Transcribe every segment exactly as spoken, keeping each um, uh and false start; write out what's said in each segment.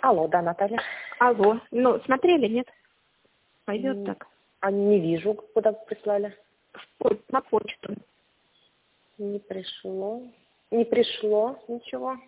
Алло, да, Наталья. Алло. Ну, смотрели, нет? Пойдет М, так. А не вижу, куда вы прислали. В по- На почту. Не пришло. Не пришло ничего.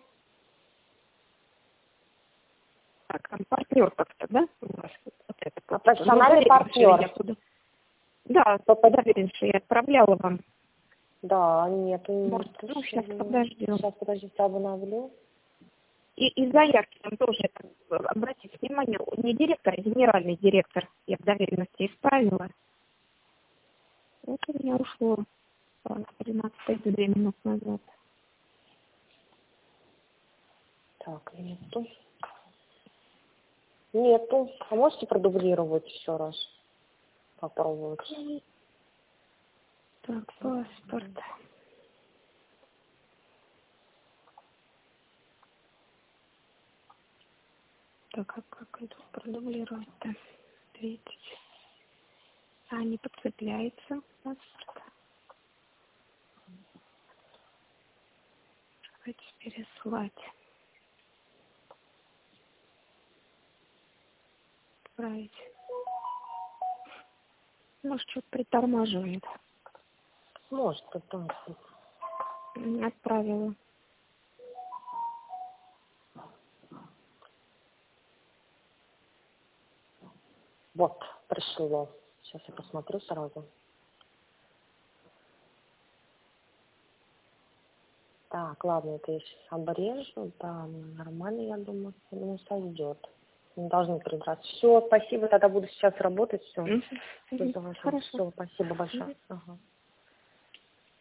Так, там партнер как-то, да? У вас вот это А почта. профессиональный Ну, доверенный, что я партнер. куда- Да, Попад- доверен, что я отправляла вам. Да, нету, не Может, ну, сейчас пришло. подождем. Сейчас, подождите, обновлю. И, и заявки там тоже, э, обратите внимание, не директор, а генеральный директор. Я в доверенности исправила. Вот у меня ушло тринадцать две минут назад. Так, нету. Нету. А можете продублировать еще раз? Попробовать. Так, паспорт. Так, а как это продублировать-то? Видите? А, не подцепляется паспорт. Давайте переслать. Отправить. Может, что-то притормаживает. Может, потом. Не отправила. Вот, пришло. Сейчас я посмотрю сразу. Так, ладно, это я сейчас обрежу. Да, нормально, я думаю, я думаю, сойдет. Не должны придраться. Все, спасибо, тогда буду сейчас работать. Все. Мгм. Мгм. Хорошо. Все, спасибо большое. Ага.